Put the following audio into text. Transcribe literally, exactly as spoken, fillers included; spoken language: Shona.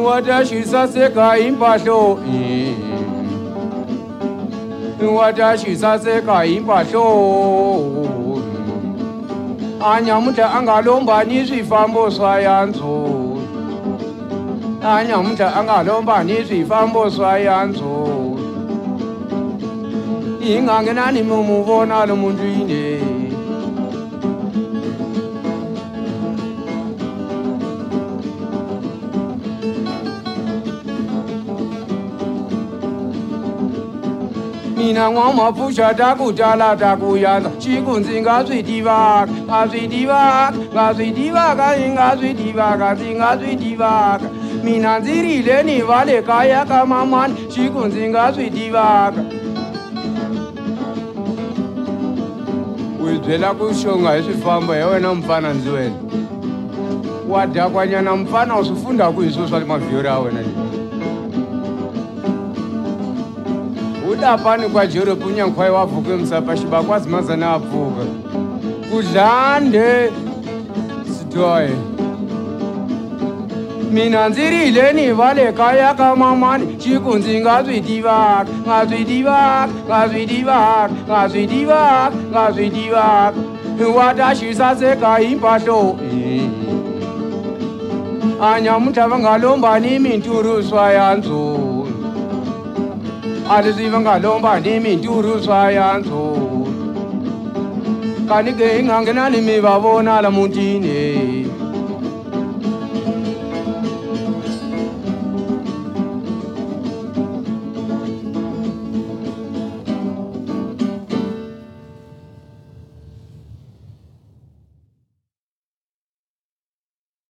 watashisa seka impahlo watashisa seka impahlo anyamuta angalomba ni swifambo swa yanzo anyamuta angalomba ni swifambo swa yanzo ingangenani mumuvona lo muntu ine mina ngwamapfusha takutala takuyanza chikunzi ngazvidivaka ngazvidivaka ngazvidivaka ingazvidivaka zingazvidivaka mina nzirile ni vale kaya kamamani chikunzi ngazvidivaka wibyela kushonga hi swifambo hi wena mfana ndzi wena wa dakwanyana mfana u swi funda ku hi swo swa mavhiyori ya wena udapani kwa Europe unyankhwayi wa pfuka emisapa xibakwazi mazana ya pfuka kudlande sitoye mina ndzi rile ni va le kaya ka mamani chiku ndzi nga swi tivaka nga swi tivaka nga swi tivaka nga swi tivaka nga swi tivaka wa ta xisaseka hi mpahlo anyamuta va nga lombani minturu swa ya ndzoni alezi va nga lomba ni minturu swa ya ndzoni kanike hi nga nghenani mi va vona la mutini